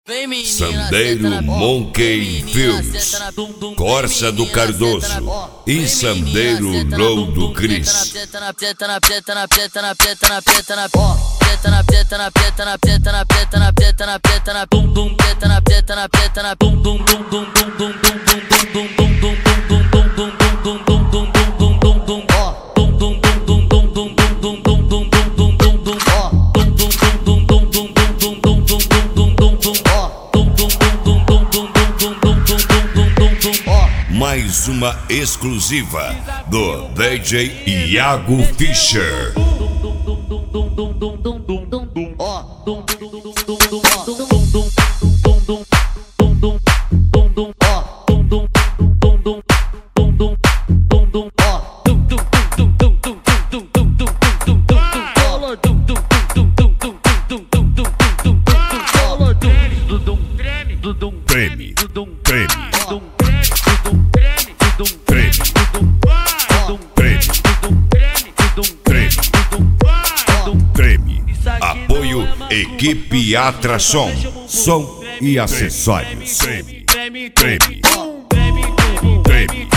Sandeiro Monkey Films, Corsa do Cardoso e Sandeiro Low do Cris. Mais uma exclusiva do DJ Iago Fischer. Treme, treme. Treme. Apoio Equipe Atração, som e acessórios. Treme, treme, treme.